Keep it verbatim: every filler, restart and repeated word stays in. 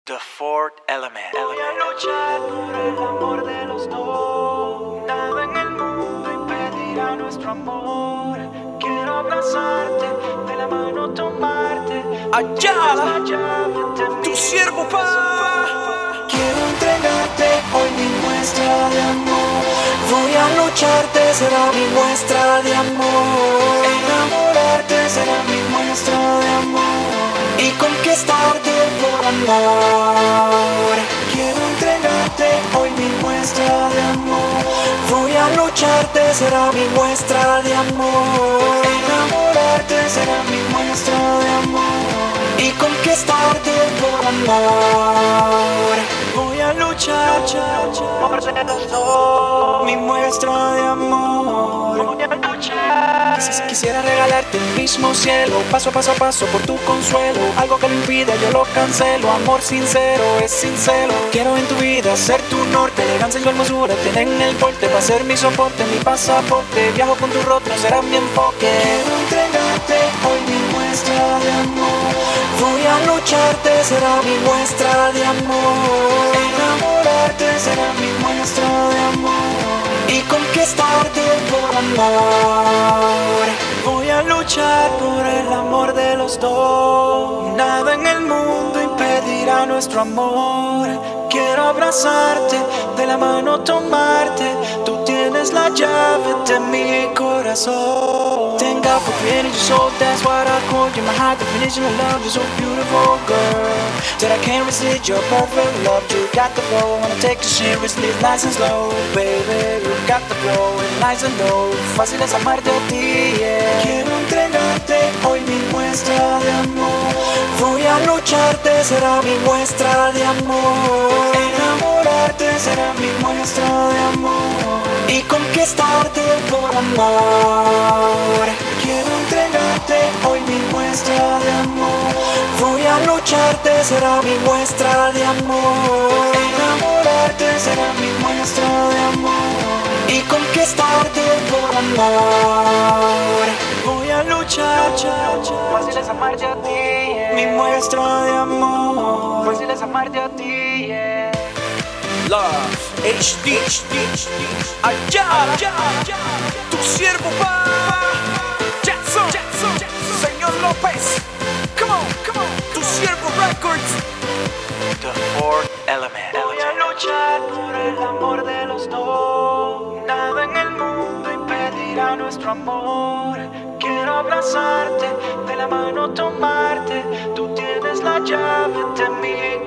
The Fourth Element. Voy a luchar por el amor de los dos. Nada en el mundo impedirá nuestro amor. Quiero abrazarte, de la mano tomarte. Allá, tu siervo, pa. Quiero entregarte hoy mi muestra de amor. Voy a lucharte, será mi muestra de amor. Enamorarte será mi muestra de amor. Y conquistarte por amor. Quiero entregarte hoy mi muestra de amor. Voy a lucharte, será mi muestra de amor. Enamorarte será mi muestra de amor. Y conquistarte por amor. Voy a luchar, por ser los dos, mi muestra de amor. Voy a luchar. Quis- Quisiera regalarte el mismo cielo, paso a paso a paso por tu consuelo. Algo que lo impide yo lo cancelo. Amor sincero es sincero. Quiero en tu vida ser tu norte. Elegancia y hermosura tienen el porte para ser mi soporte, mi pasaporte. Viajo con tu rostro, será mi enfoque. Quiero entregarte hoy mi muestra de amor. Voy a lucharte, será mi muestra de amor. Enamorarte será mi muestra de amor. Y conquistarte por amor. Voy a luchar por el amor de los dos. Nada en el mundo impedirá nuestro amor. Quiero abrazarte, de la mano tomarte. Tú tienes la llave de mi corazón. Thank God for creating your soul, that's what I call you. My high definition of love, you're so beautiful, girl, that I can't resist your perfect love. You got the flow, wanna take it seriously, nice and slow, baby. You got the flow, it's nice and low. Fácil es amarte a ti, yeah. Quiero entregarte hoy mi muestra de amor. Voy a lucharte, será mi muestra de amor. Enamorarte será mi muestra de amor. Y conquistarte por amor. Quiero entregarte hoy mi muestra de amor. Voy a lucharte, será mi muestra de amor. Enamorarte será mi muestra de amor. Y conquistarte por amor. Voy a luchar, fácil es amarte a ti, yeah. Mi muestra de amor. Fácil es amarte a ti, yeah. Love, H D, allá, tu siervo, pa. Jackson, Señor López, come on, come on, tu siervo Records. The Fourth Element. Voy a luchar por el amor de los dos. Nada en el mundo impedirá nuestro amor. Quiero abrazarte, de la mano tomarte. Tú tienes la llave de mi